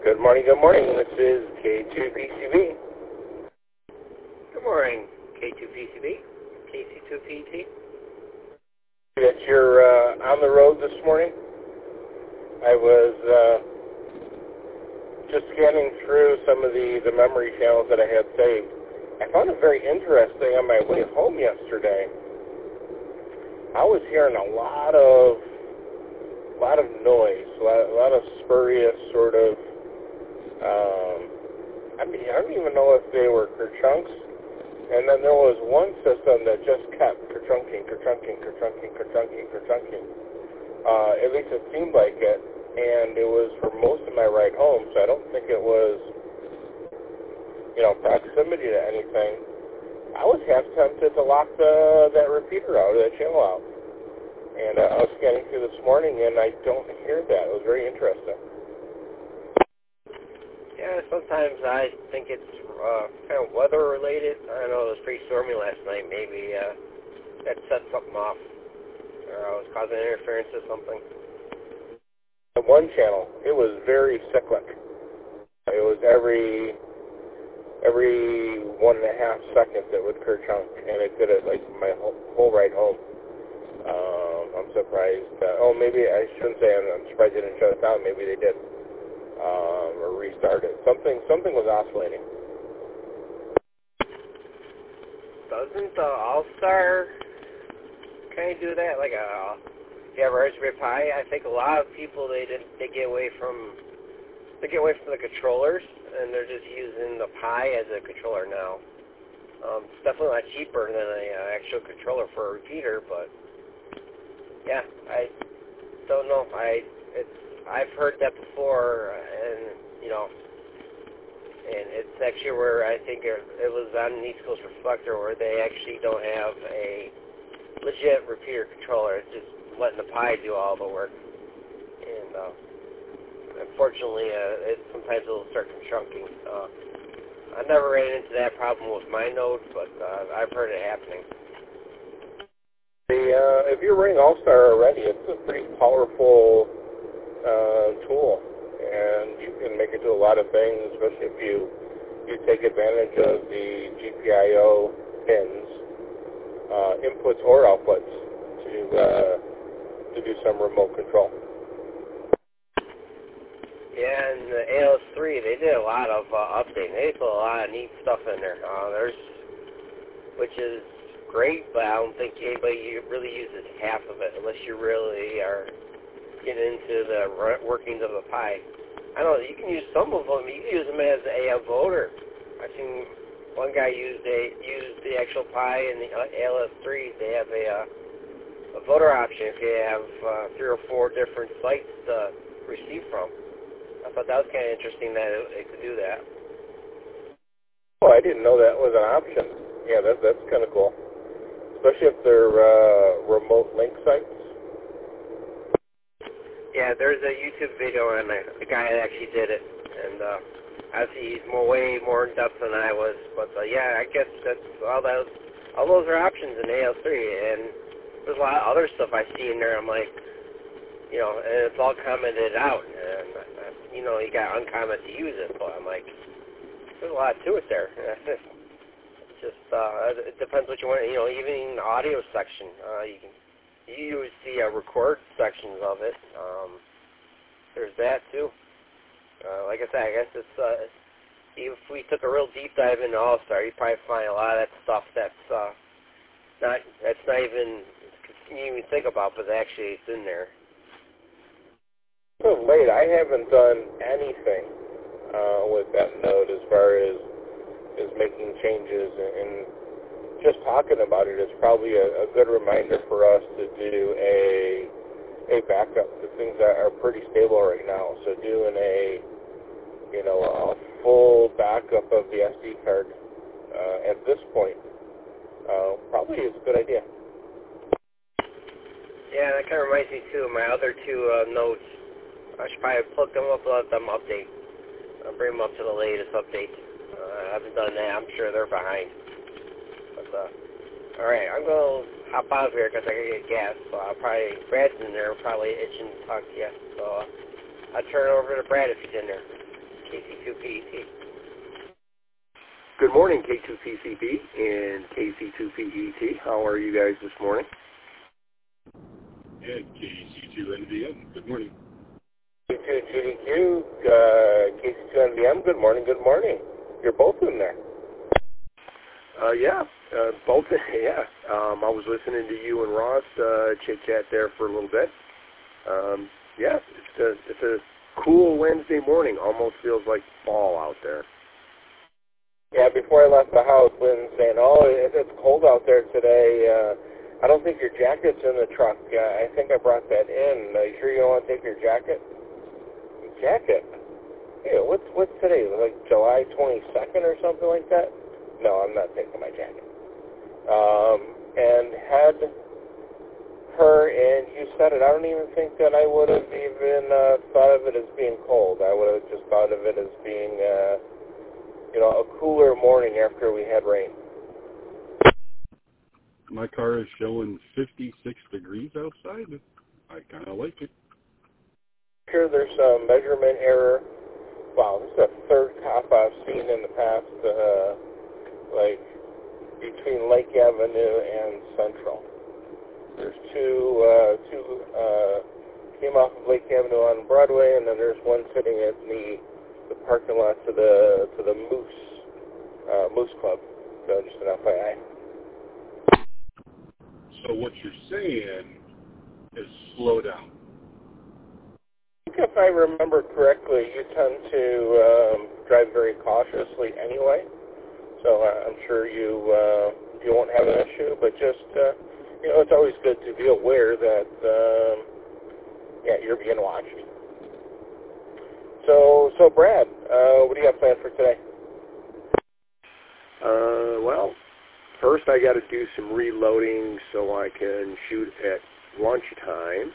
Good morning, good morning. This is K2PCB. Good morning, K2PCB, KC2PT. That you're on the road this morning. I was just scanning through some of the memory channels that I had saved. I found it very interesting on my way home yesterday. I was hearing a lot of noise, a lot of spurious sort of, I don't even know if they were kerchunks. And then there was one system that just kept kerchunking. At least it seemed like it. And it was for most of my ride home, so I don't think it was, proximity to anything. I was half tempted to lock that repeater out, or that channel out. And I was scanning through this morning, and I don't hear that. It was very interesting. Yeah, sometimes I think it's kind of weather-related. I know it was pretty stormy last night. Maybe that set something off, or I was causing interference or something. The one channel, it was very cyclic. It was every 1.5 seconds it would kerchunk, and it did it like my whole ride home. I'm surprised. Maybe I shouldn't say I'm surprised they didn't shut it down. Maybe they did, or restart it. Something was oscillating. Doesn't the All-Star kind of do that? Like if you have a Raspberry Pi, I think a lot of people they get away from the controllers, and they're just using the Pi as a controller now. It's definitely a lot cheaper than an actual controller for a repeater, but yeah, I don't know. I've heard that before, and and it's actually where I think it was on an East Coast Reflector where they actually don't have a legit repeater controller. It's just letting the Pi do all the work, and unfortunately, sometimes it'll start chunking. I never ran into that problem with my Node, but I've heard it happening. If you're running All-Star already, it's a pretty powerful tool, and you can make it do a lot of things, especially if you take advantage of the GPIO pins, inputs or outputs, to do some remote control. Yeah, and the ALS3, they did a lot of updating. They put a lot of neat stuff in there. Which is great, but I don't think anybody really uses half of it unless you really are getting into the workings of the Pi. I know you can use some of them. You can use them as a voter. I've seen one guy used the actual Pi and the ALS3. They have a voter option if you have 3 or 4 different sites to receive from. I thought that was kind of interesting that it could do that. Oh, I didn't know that was an option. Yeah, that's kind of cool. Especially if they're remote link sites. Yeah, there's a YouTube video on the guy that actually did it, and obviously he's way more in depth than I was. But yeah, I guess that's all those are options in AL3, and there's a lot of other stuff I see in there. I'm like, and it's all commented out, and you got uncomment to use it, but I'm like, there's a lot to it there. Just it depends what you want. Even in the audio section, you see record sections of it. There's that too. Like I said, I guess it's if we took a real deep dive into All-Star, you'd probably find a lot of that stuff that's not even you even think about, but actually it's in there. So late, I haven't done anything with that node as far as making changes, and just talking about it is probably a good reminder for us to do a backup. The things that are pretty stable right now, so doing a full backup of the SD card at this point probably is a good idea. Yeah, that kind of reminds me too of my other 2 nodes. I should probably plug them up and let them update. I'll bring them up to the latest update. I haven't done that. I'm sure they're behind. But, alright, I'm going to hop out of here because I got to get gas. So Brad's in there, probably itching to talk to you. So I'll turn it over to Brad if he's in there. KC2PET. Good morning, K2PCB and KC2PET. How are you guys this morning? And KC2NVM. Good morning. K2GDQ, KC2NVM, good morning, good morning. You're both in there. Both. Yeah. I was listening to you and Ross chit-chat there for a little bit. It's a cool Wednesday morning. Almost feels like fall out there. Yeah, before I left the house, Lynn's saying, it's cold out there today. I don't think your jacket's in the truck. I think I brought that in. Are you sure you don't want to take your jacket? Jacket? Yeah, what's today? Like July 22nd or something like that? No, I'm not taking my jacket. And had her, and you said it, I don't even think that I would have even thought of it as being cold. I would have just thought of it as being, a cooler morning after we had rain. My car is showing 56 degrees outside. I kind of like it. Sure, there's a measurement error. Wow, this is the third cop I've seen in the past, between Lake Avenue and Central. There's two came off of Lake Avenue on Broadway, and then there's one sitting at the parking lot to the Moose Club. So just an FYI. So what you're saying is slow down. I think if I remember correctly, you tend to drive very cautiously anyway. So I'm sure you won't have an issue, but just, it's always good to be aware that, you're being watched. So Brad, what do you got planned for today? Well, first I got to do some reloading so I can shoot at lunchtime.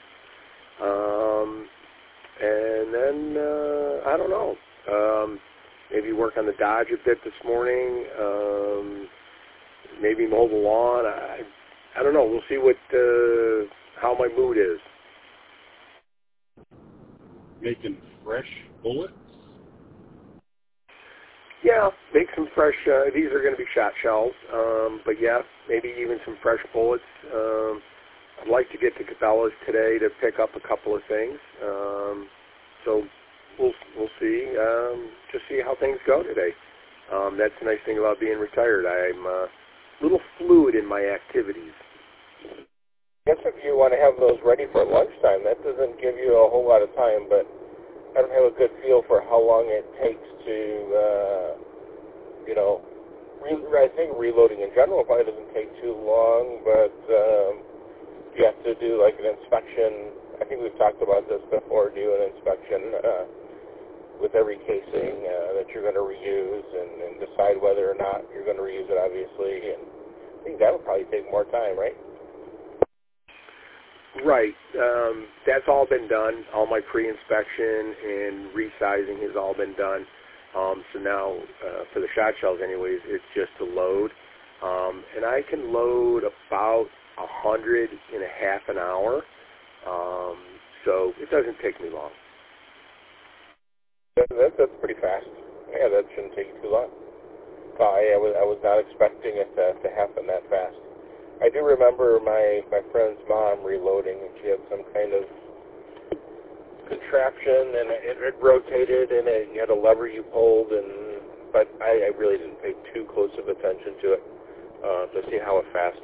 And then, I don't know, maybe work on the Dodge a bit this morning, maybe mow the lawn. I don't know. We'll see how my mood is. Making fresh bullets? Yeah, make some fresh, these are going to be shot shells, but yeah, maybe even some fresh bullets. I'd like to get to Cabela's today to pick up a couple of things. So we'll see. Just see how things go today. That's the nice thing about being retired. I'm a little fluid in my activities. I guess if you want to have those ready for lunchtime, that doesn't give you a whole lot of time, but I don't have a good feel for how long it takes to, I think reloading in general probably doesn't take too long, but you have to do like an inspection. I think we've talked about this before, do an inspection with every casing that you're going to reuse and decide whether or not you're going to reuse it, obviously, and I think that would probably take more time, right? Right. That's all been done. All my pre-inspection and resizing has all been done. So now, for the shot shells anyways, it's just to load. And I can load about 100 in a half an hour. So it doesn't take me long. That's pretty fast. Yeah, that shouldn't take you too long. I was not expecting it to happen that fast. I do remember my friend's mom reloading, and she had some kind of contraption, and it rotated, and you had a lever you pulled, but I really didn't pay too close of attention to it to see how fast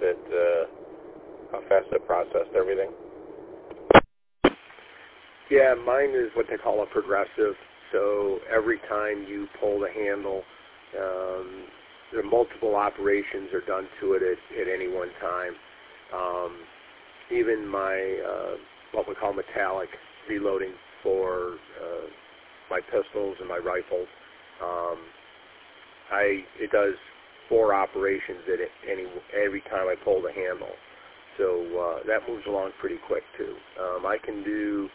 it processed everything. Yeah, mine is what they call a progressive. So every time you pull the handle, there are multiple operations are done to it at any one time. Even my, what we call metallic reloading for my pistols and my rifles, it does 4 operations at every time I pull the handle. So that moves along pretty quick too. I can do,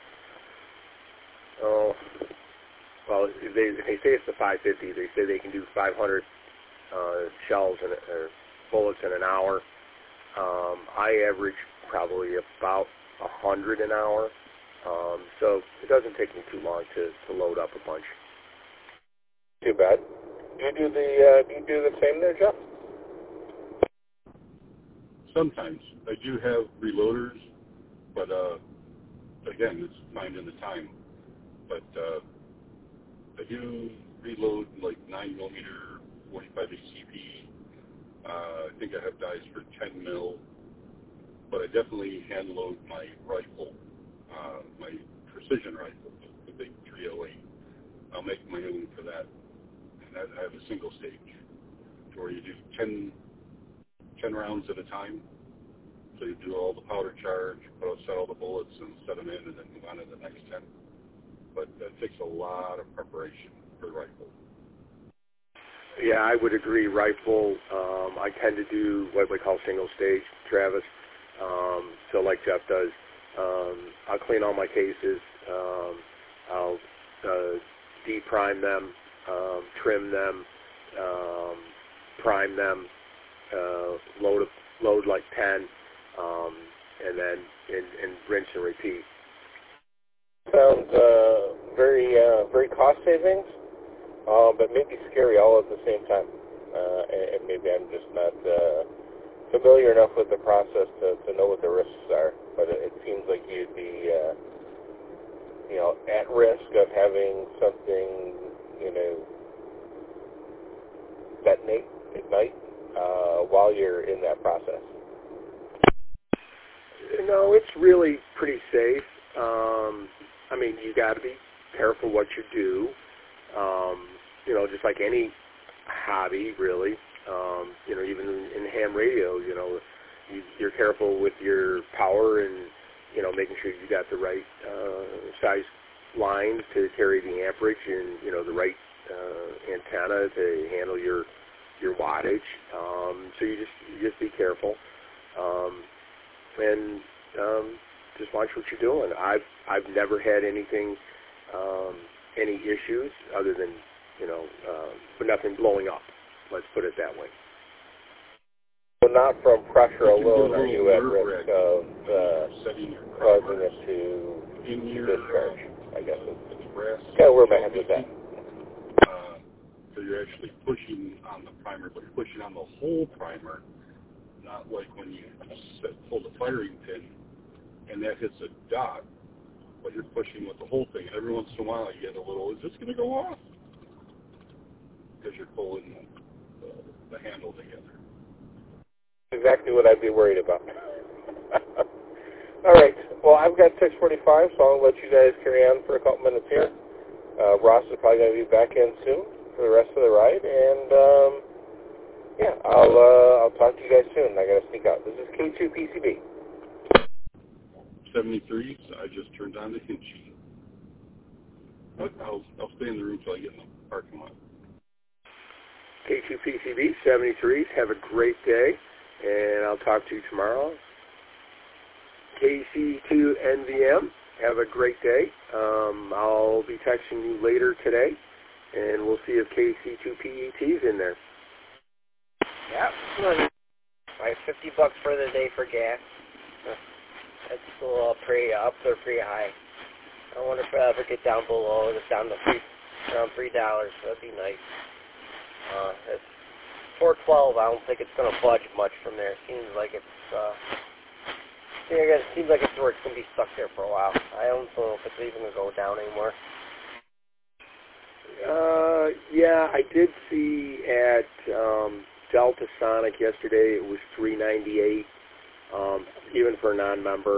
well, if they say it's the 550, they say they can do 500 shells or bullets in an hour. I average probably about 100 an hour, so it doesn't take me too long to load up a bunch. Too bad. Do you do the same there, Jeff? Sometimes. I do have reloaders, but again, it's finding the time. But I do reload like 9mm, 45 ACP. I think I have dies for 10 mil, but I definitely hand load my rifle, my precision rifle, the big 308. I'll make my own for that, and I have a single stage where you do 10 rounds at a time. So you do all the powder charge, set all the bullets and set them in, and then move on to the next 10. But that takes a lot of preparation for the rifle. Yeah, I would agree. Rifle, I tend to do what we call single stage, Travis. So like Jeff does, I'll clean all my cases. I'll de-prime them, trim them, prime them, load like 10, and then and rinse and repeat. Sounds very cost savings, but maybe scary all at the same time. And maybe I'm just not familiar enough with the process to know what the risks are. But it seems like you'd be, at risk of having something, detonate, ignite, while you're in that process. No, it's really pretty safe. I mean, you got to be careful what you do. Just like any hobby, really. Even in ham radio, you're careful with your power and, making sure you got the right size lines to carry the amperage and, the right antenna to handle your wattage. So you just be careful. And just watch what you're doing. I've never had anything, any issues other than, but nothing blowing up. Let's put it that way. So not from pressure alone are you at risk of causing it to discharge, I guess. It's kind of where my head was at. So you're actually pushing on the primer, but you're pushing on the whole primer, not like when you pull the firing pin and that hits a dot, but you're pushing with the whole thing. And every once in a while you get a little, is this going to go off? Because you're pulling the handle together. Exactly what I'd be worried about. All right. Well, I've got 6:45, so I'll let you guys carry on for a couple minutes here. Ross is probably going to be back in soon for the rest of the ride, and I'll talk to you guys soon. I got to sneak out. This is K2PCB. 73s, I just turned on the Hinchy. But I'll stay in the room until I get in the parking lot. K2PCB, 73s, have a great day, and I'll talk to you tomorrow. KC2NVM, have a great day. I'll be texting you later today, and we'll see if KC2PET is in there. Yeah, like $50 for the day for gas. That's a little up there pretty high. I wonder if I ever get down below, down to around $3. That'd be nice. It's 412. I don't think it's going to budge much from there. It seems like it's where it's going to be stuck there for a while. I don't know if it's even going to go down anymore. Yeah, I did see at Delta Sonic yesterday it was $3.98, even for a non-member.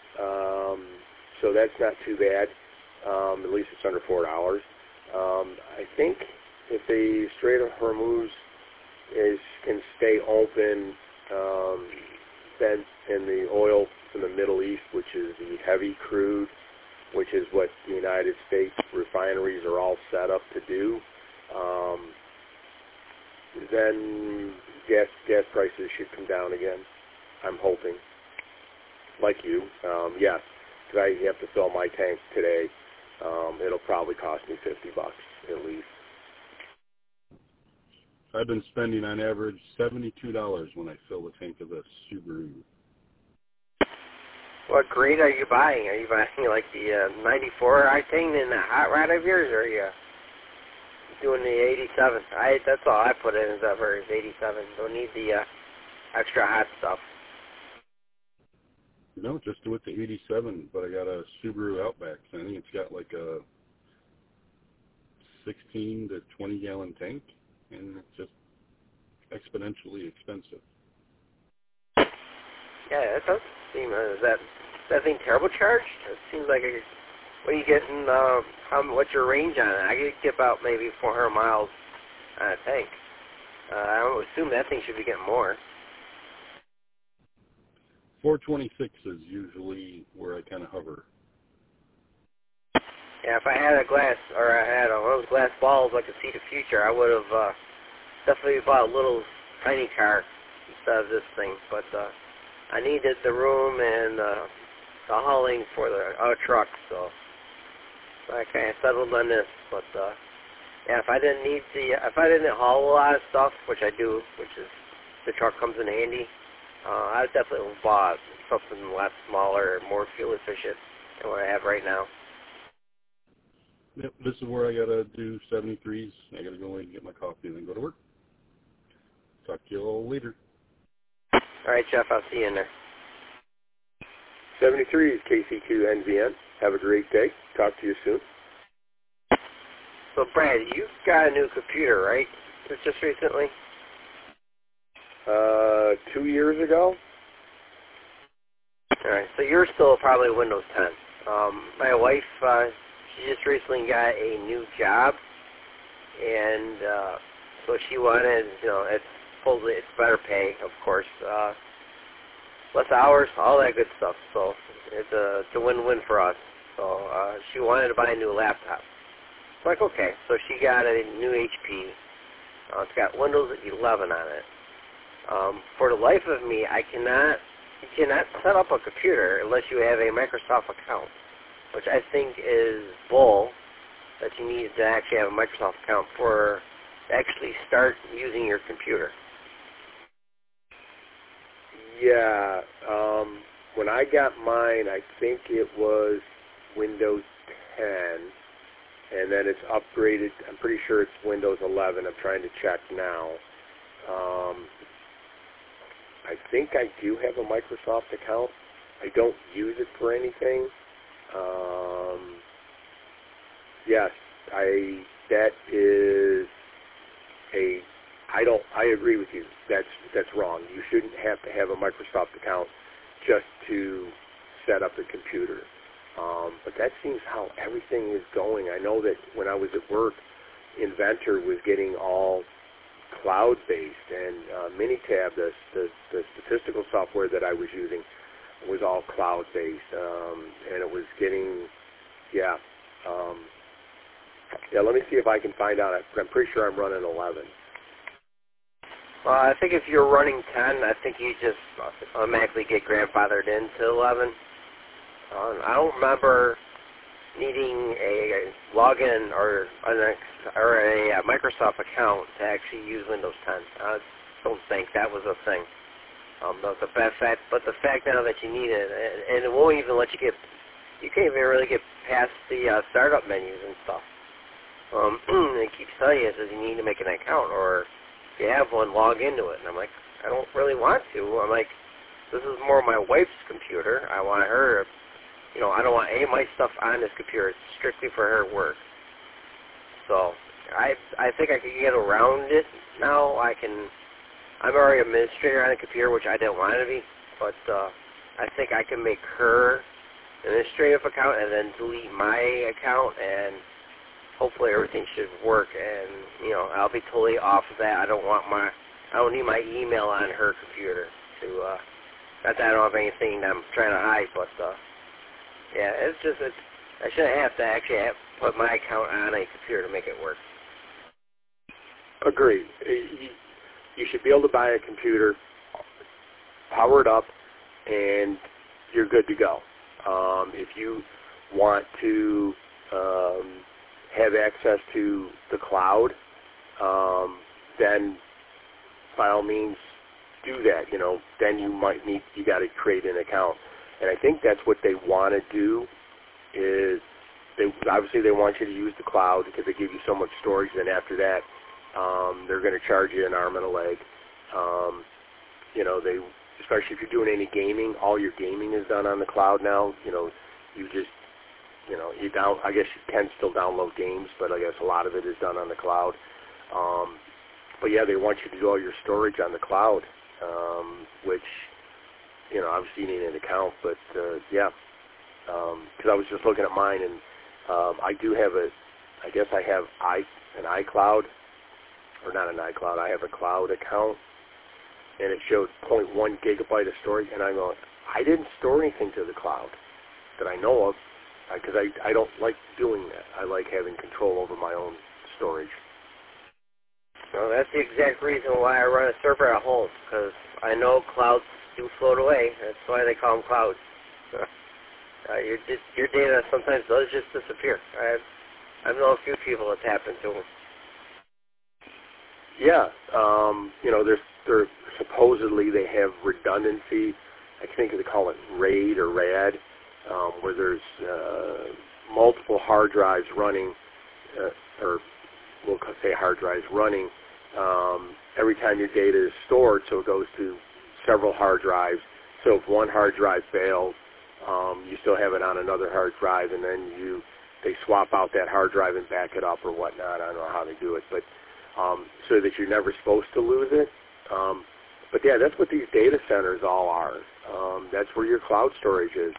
So that's not too bad. At least it's under $4. I think if the Strait of Hormuz can stay open, then in the oil from the Middle East, which is the heavy crude, which is what the United States refineries are all set up to do, then gas prices should come down again. I'm hoping. Like you, yes, because I have to fill my tank today. It'll probably cost me $50 at least. I've been spending on average $72 when I fill the tank of the Subaru. What grade are you buying? Are you buying like the 94 octane in the hot rod of yours, or are you doing the 87. That's all I put in is ever is 87. Don't need the extra hot stuff. No, just do it to 87, but I got a Subaru Outback. I think it's got like a 16 to 20 gallon tank, and it's just exponentially expensive. Yeah, that does seem, is that thing turbocharged? It seems like what are you getting, what's your range on it? I could get about maybe 400 miles on a tank. I would assume that thing should be getting more. 426 is usually where I kind of hover. Yeah, if I had a glass, or I had one of those glass balls I could see the future, I would have definitely bought a little tiny car instead of this thing. But I needed the room and the hauling for the truck, so I kind of settled on this. But yeah, if I didn't haul a lot of stuff, which I do, which is the truck comes in handy, I definitely would have bought something a lot smaller, more fuel efficient than what I have right now. Yep, this is where I gotta do 73s. I gotta go in and get my coffee and then go to work. Talk to you all later. All right, Jeff, I'll see you in there. 73 is KC2NVN. Have a great day. Talk to you soon. So, Brad, you got a new computer, right? Just recently? 2 years ago. All right, so you're still probably Windows 10. My wife, she just recently got a new job, and so she wanted, it's supposedly it's better pay, of course, less hours, all that good stuff. So it's a win-win for us. So she wanted to buy a new laptop. So like, okay, so she got a new HP. It's got Windows 11 on it. For the life of me, you cannot set up a computer unless you have a Microsoft account, which I think is bull, that you need to actually have a Microsoft account to actually start using your computer. Yeah, when I got mine, I think it was Windows 10, and then it's upgraded. I'm pretty sure it's Windows 11. I'm trying to check now. I think I do have a Microsoft account. I don't use it for anything. Yes, that is I agree with you. That's wrong. You shouldn't have to have a Microsoft account just to set up a computer. But that seems how everything is going. I know that when I was at work, Inventor was getting all cloud-based, and Minitab, the statistical software that I was using, was all cloud-based, and it was getting, let me see if I can find out. I'm pretty sure I'm running 11. Well, I think if you're running 10, I think you just automatically get grandfathered into 11. I don't remember needing a login or a Microsoft account to actually use Windows 10. I don't think that was a thing. But the fact now that you need it, and it won't even let you you can't even really get past the startup menus and stuff. It keeps telling you, it says you need to make an account, or if you have one, log into it. And I'm like, I don't really want to. I'm like, this is more my wife's computer. I want her, I don't want any of my stuff on this computer. It's strictly for her work. So I think I can get around it now. I'm already an administrator on a computer, which I didn't want to be, but I think I can make her administrative account and then delete my account, and hopefully everything should work, and I'll be totally off of that. I don't need my email on her computer not that I don't have anything that I'm trying to hide, but yeah, I shouldn't have to actually put my account on a computer to make it work. Agreed. You should be able to buy a computer, power it up, and you're good to go. If you want to have access to the cloud, then by all means do that. Then you got to create an account. And I think that's what they want to do, is obviously they want you to use the cloud because they give you so much storage. Then after that, they're going to charge you an arm and a leg. Especially if you're doing any gaming, all your gaming is done on the cloud now. I guess you can still download games, but I guess a lot of it is done on the cloud. But yeah, they want you to do all your storage on the cloud, which, obviously you need an account, but yeah, because I was just looking at mine, and I do have I have an iCloud, or not an iCloud, I have a cloud account, and it showed 0.1 gigabyte of storage, and I'm going, I didn't store anything to the cloud that I know of, because I don't like doing that. I like having control over my own storage. Well, that's the exact reason why I run a server at home, because I know clouds do float away. That's why they call them clouds. Your data sometimes does just disappear. I've known a few people that's happened to them. Yeah, they're supposedly they have redundancy. I think they call it RAID or RAD, where there's multiple hard drives running, or we'll say hard drives running every time your data is stored, so it goes to several hard drives. So if one hard drive fails, you still have it on another hard drive, and then they swap out that hard drive and back it up or whatnot. I don't know how they do it, but so that you're never supposed to lose it. But yeah, that's what these data centers all are. That's where your cloud storage is.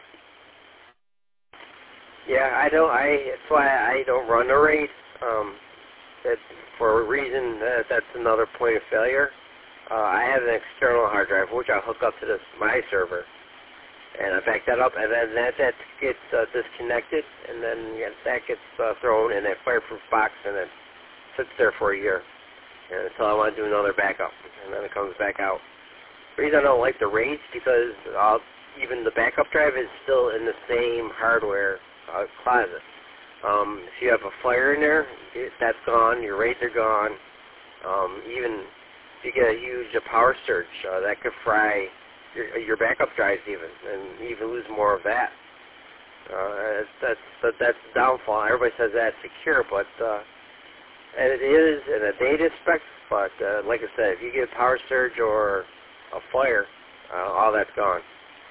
Yeah, that's why I don't run a RAID. That's for a reason that's another point of failure. I have an external hard drive which I hook up to my server, and I back that up, and then that gets disconnected, and then that gets thrown in a fireproof box, and it sits there for a year, and until I want to do another backup, and then it comes back out. The reason I don't like the RAIDs because even the backup drive is still in the same hardware closet. If you have a fire in there, that's gone. Your RAIDs are gone. Even if you get a huge power surge, that could fry your backup drives and even lose more of that. That's the downfall. Everybody says that's secure, but and it is in a data spec. But like I said, if you get a power surge or a fire, all that's gone.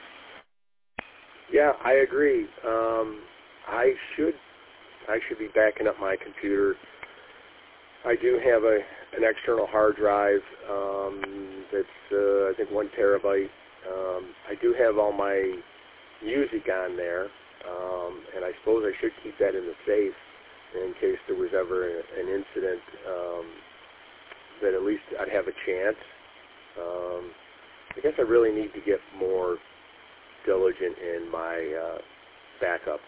Yeah, I agree. I should be backing up my computer. I do have an external hard drive that's I think 1 terabyte. I do have all my music on there, and I suppose I should keep that in the safe in case there was ever an incident, that at least I'd have a chance. I guess I really need to get more diligent in my backup.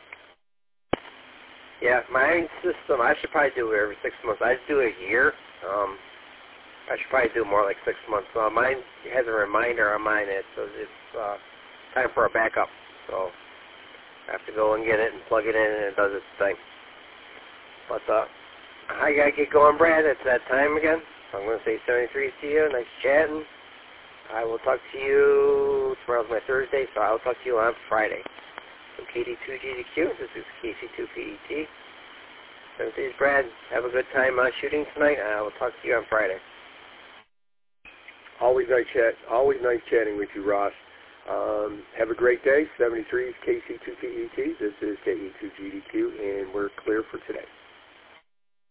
Yeah, my system, I should probably do it every 6 months. I do it a year. I should probably do more like 6 months. Mine has a reminder on mine. It's time for a backup. So I have to go and get it and plug it in, and it does its thing. But I got to get going, Brad. It's that time again. So I'm going to say 73 to you. Nice chatting. I will talk to you, tomorrow's my Thursday, so I will talk to you on Friday. So KD2GDQ, this is KC2PET. 73's Brad. Have a good time shooting tonight. I will talk to you on Friday. Always nice chatting with you, Ross. Have a great day. 73's KC2PET. This is KE2GDQ, and we're clear for today.